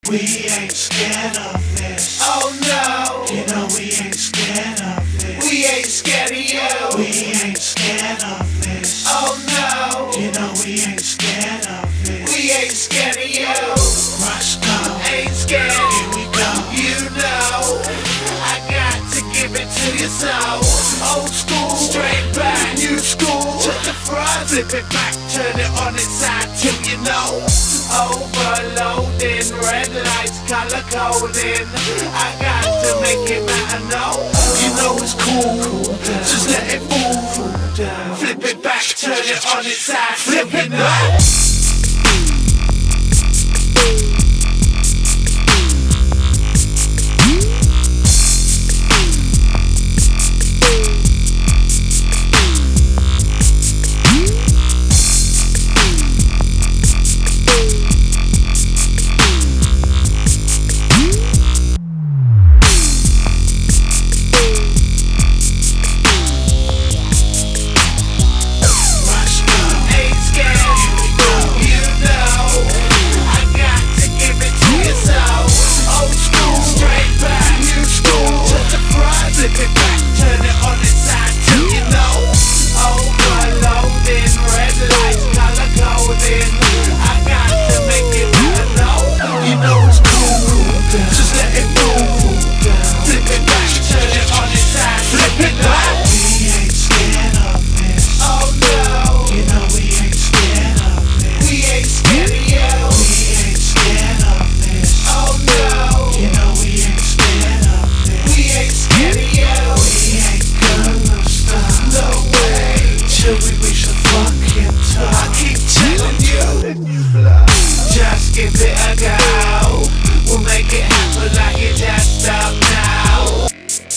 We ain't scared of this. Oh no, You know we ain't scared of this. we ain't scared of you. We ain't scared of this. Oh no, You know we ain't scared of this. we ain't scared of you. Roscoe, Ain't scared. here we go. You know, I got to give it to you so. Old school, straight back. New school, to the front. Flip it back, turn it on its side till you know. Overloading, red lights, color coding. I got to make it matter, no. You know it's cool, just let it move. Flip it back, turn it on its side, flip it back. Just give it a go. We'll make it happen like it just stop now.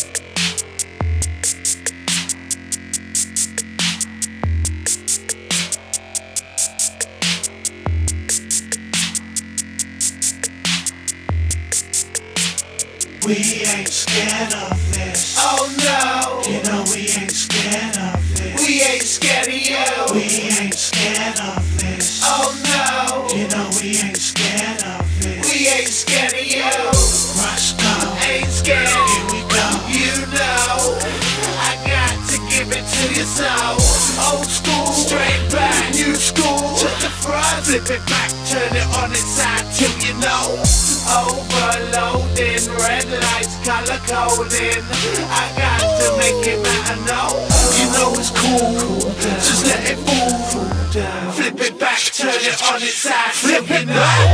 We ain't scared of this. Oh no, You know we ain't scared of this. we ain't scared of you. We ain't scared of this. Oh no, You know we ain't scared of this. we ain't scared of you. Roscoe, Ain't scared. here we go. You know, I got to give it to you so. Old school, straight back. New school, to the front. Flip it back, turn it on its side till you know. Overloading, red lights, color coding. I got to make it matter, no. You know it's cool, just let it move. Flip it back, turn it on its side, flip it back.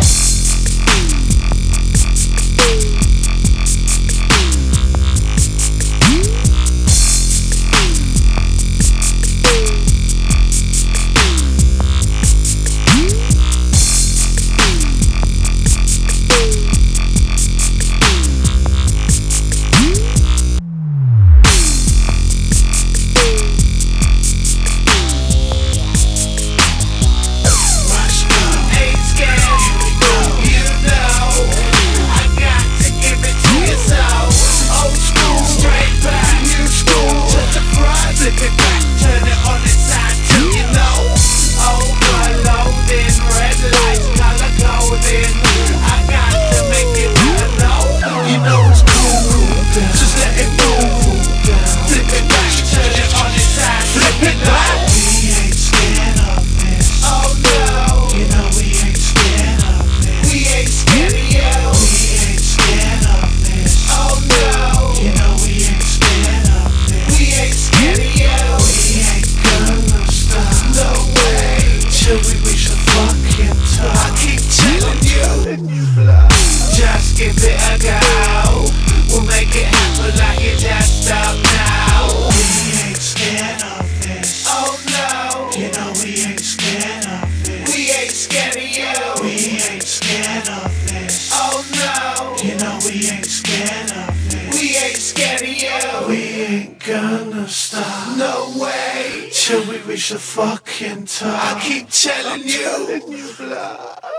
Just give it a go. We'll make it happen like it just stop now. We ain't scared of this. Oh no, You know we ain't scared of this. we ain't scared of you. We ain't scared of this. Oh no, You know we ain't scared of this. we ain't scared of you. We ain't gonna stop. No way, Till we reach the fucking top. I keep telling you. You blood.